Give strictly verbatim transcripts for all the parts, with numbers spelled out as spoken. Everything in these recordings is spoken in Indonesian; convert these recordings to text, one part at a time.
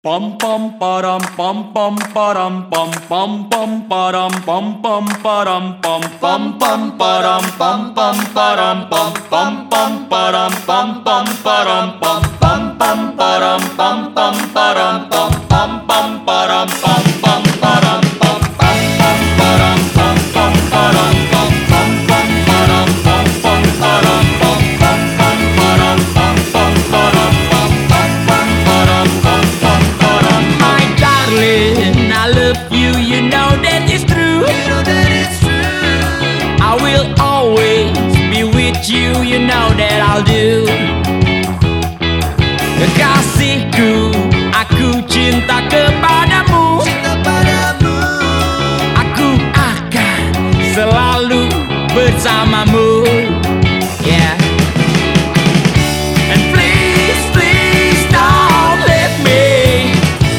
Pam pam param pam pam param pam pam pam param pam pam param pam pam pam param pam pam param pam pam pam param pam pam param pam pam pam param pam pam param pam pam pam param pam pam param pam pam pam param pam pam param pam pam pam param pam pam param pam pam pam param pam pam param pam pam pam param pam pam param. My darling, I love you, you know that it's true. You know that it's true. I will always be with you, you know that I'll do. Kekasihku, aku cinta kepadamu. Cinta padamu. Aku akan selalu bersamamu. Yeah. And please, please don't let me.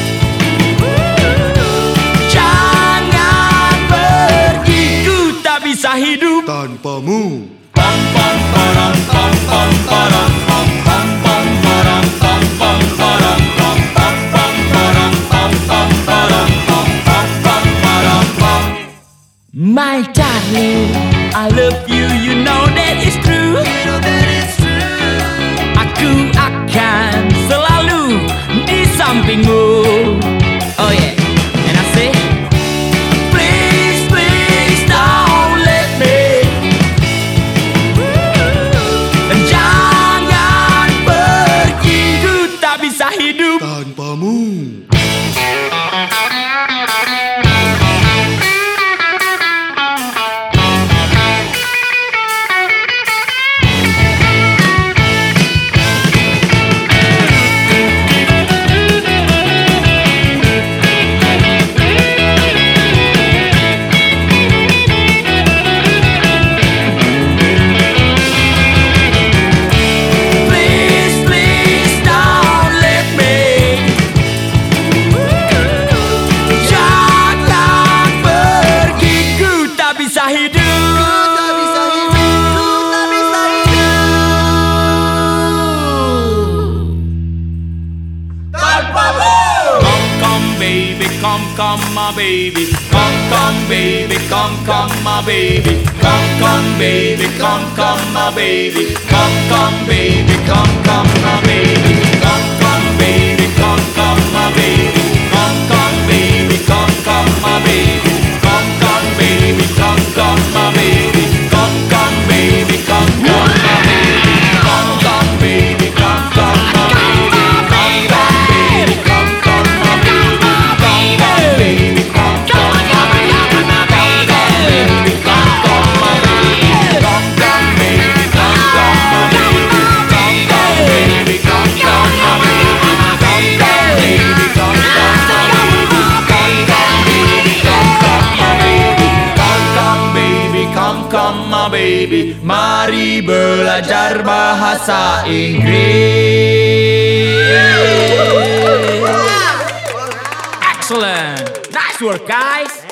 Jangan pergi, ku tak bisa hidup Tanpamu. Pam pam param pam pam param pam pam pam param pam pam param pam pam pam param pam pam param pam pam pam param pam. My darling, I love you, you know that it's true. You know that it's true. Aku akan selalu di sampingmu. Oh yeah, and I say, please, please don't let me. Jangan pergi, ku tak bisa hidup Tanpamu. Please, please don't let me. Jangan pergi, ku tak bisa hidup. Tak bisa hidup. Tak bisa hidup. Tanpamu. Come come baby, come come my baby, come come baby, come come my baby, come come baby, come come my baby, come come baby, come come my baby, come come baby, come come my baby, come come baby, come come my baby, come come baby, come come my baby, come come baby, come come my baby, come come baby, come come my baby, come come baby, come come my baby, come come baby, come come my baby, come come my baby, come come baby, come come my baby, come come baby, come come my baby, come come baby, come come my baby, come come baby, come come my baby, come come baby, come come my baby. Mari belajar bahasa Inggris. Excellent. Nice work, guys.